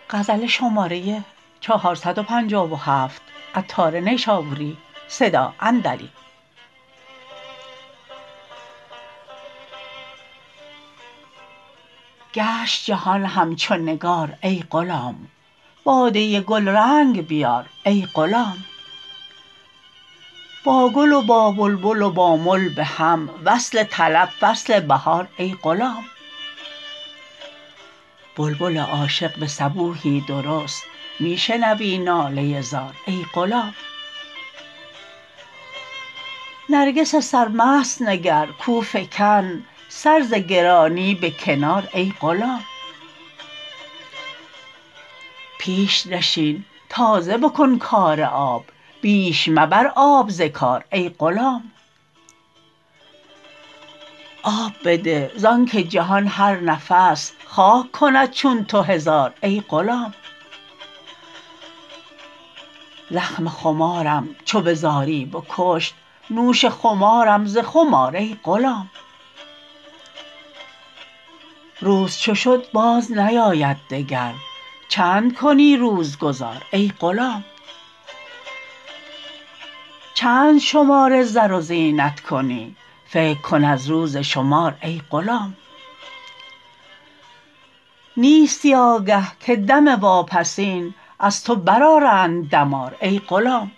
گشت جهان همچو نگار ای غلام باده گلرنگ بیار ای غلام با گل و با بلبل و با مل به هم وصل طلب فصل بهار ای غلام بلبل عاشق به صبوحی درست می شنوی ناله زار ای غلام نرگس سرمست نگر کو فکند سر ز گرانی به کنار ای غلام پیش نشین تازه بکن کار آب بیش مبر آب ز کار ای غلام آب بده زانکه جهان هر نفس خاک کند چون تو هزار ای غلام زخم خمارم چو به زاری بکشت نوش خمارم ز خم آر ای غلام روز چو شد باز نیاید دگر چند کنی روز گذار ای غلام چند شمار زر و زینت کنی فکر کن از روز شمار ای غلام نیستی آگه که دم واپسین از تو برآرند دمار ای غلام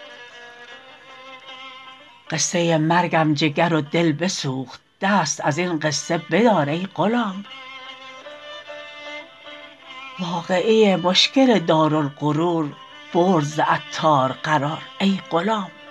قصه مرگم جگر و دل بسوخت دست ازین قصه بدار ای غلام واقعه مشکل دارالغرور برد ز عطار قرار ای غلام